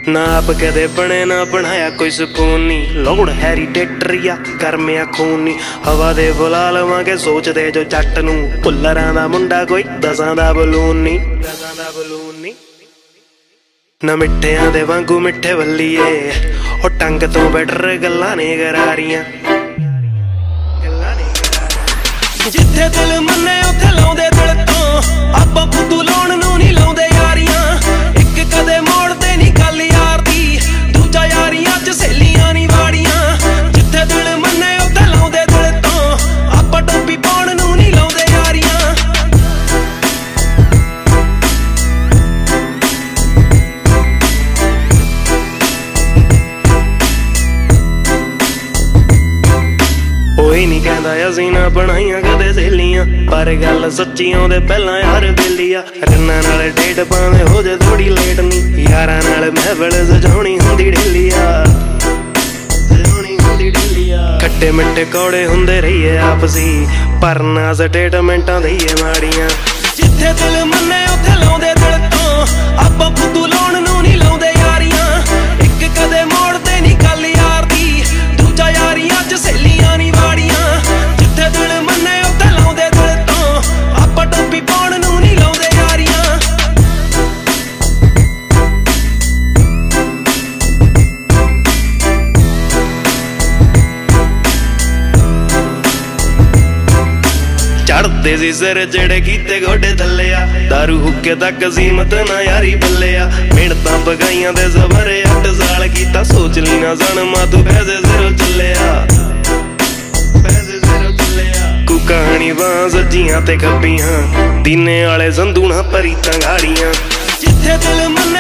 ना आप कदे बने ना बनाया कोई सुकून नी, लोड़ हैरी टेटरिया गर्मिया खून नी। हवा दे बुला लवांगे सोचदे जो जट नूं, भुल्लरां दा मुंडा कोई दसां दा बलून नी। ना मिठियां दे वांगू मिठे वल्लीए, ओ टंग तो बैटर गल्लां ने करारियां। जिथे दिल मन्ने उत्थे लाउंदे दिल तो, आपां फुद्दू लाउण नूं नी लाउंदे यारियां। इक कदे मोड़दे नी गल यार दी, दूजा यारियां च सहेलियां नी वाड़ियां। जिथे दिल मन्ने उत्थे लाउंदे दिल तो, आपां टोपी पाउण नूं नी लाउंदे यारियां। कोई नहीं कहता असीं ना बनाइयां कदे सहेलियां, पर गल सच्ची आउंदे पहलां यार बेलिया। रन्ना नाल डेट पावे हो जे थोड़ी लेट नी, यारां नाल महफल सजाउणी हुंदी ढेलिया। खट्टे मिट्ठे कौड़े हुंदे रहिए आपसी, पर ना स्टेटमेंटां देइए माड़ियां। जिथे दिल मन्ने उत्थे लाउंदे दिल तो, आपां फुद्दू लाउण नूं नी लाउंदे यारियां। इक कदे मोड़दे नी गल यार दी, दूजा यारियां च सहेलियां नी वाड़ियां। जिथे दिल मन्ने उत्थे लाउंदे दिल तो, आपां टोपी पाउण नूं नी लाउंदे यारियां। चढ़दे सी सिर जेड़े कीते गोडे थल्लेआ, दारू हुक्के तक सीमत ना यारी बल्लेआ। मिहनतां पगाइयां ते सबर 8 साल कीता, सोच ली ना सन मां तू पैसे सिरों चलेआ। कु कहानी बां सज्जियां ते खब्बियां, दीने वाले संधूणा परीतां गाड़ियां। जिथे दिल मन